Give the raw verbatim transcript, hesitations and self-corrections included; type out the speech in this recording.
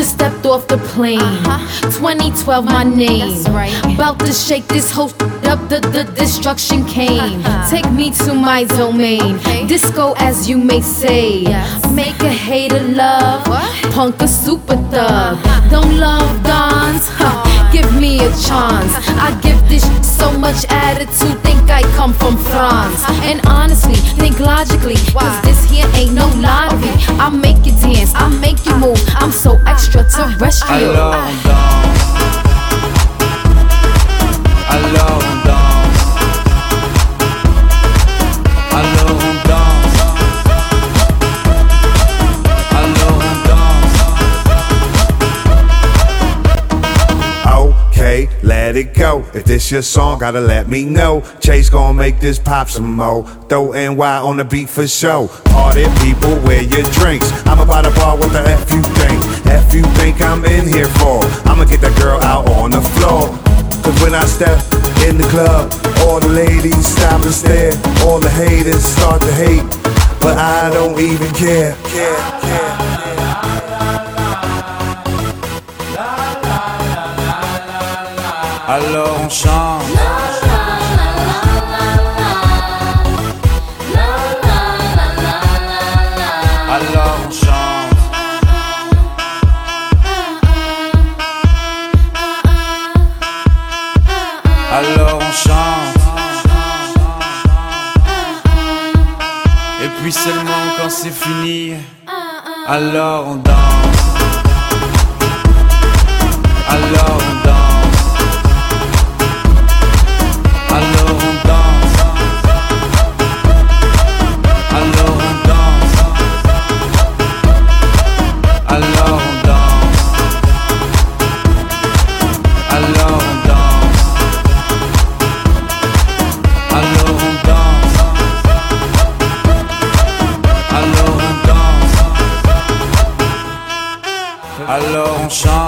just stepped off the plane. uh-huh. twenty twelve, my name. That's right. About to shake this whole up, the, the destruction came. uh-huh. Take me to my domain. Okay. Disco, as you may say. Yes. Make a hater love. What? Punk a super thug. uh-huh. Don't love dons. Huh. Give me a chance. I give this so much attitude. Think I come from France. And honestly, think logically. Cause this here ain't no lottery. I'll make you dance, I'll make you move. I'm so extraterrestrial. Alors on danse. Alors on danse. Alors on danse. Alors on danse. Okay, let it go. If this your song, gotta let me know. Chase gon' make this pop some more. Throw N Y on the beat for show. Party people, wear your drinks. I'm about to bar, what the F you think? F you think I'm in here for? I'ma get that girl out on the floor. Cause when I step in the club, all the ladies stop and stare. All the haters start to hate, but I don't even care. care, care. Alors on chante. Alors on chante. Alors on chante. Et puis seulement quand c'est fini, alors on danse. Alors on danse. Alors on danse. Alors on danse. Alors on danse. Alors on danse. Alors on danse. Alors on danse. Alors on chante.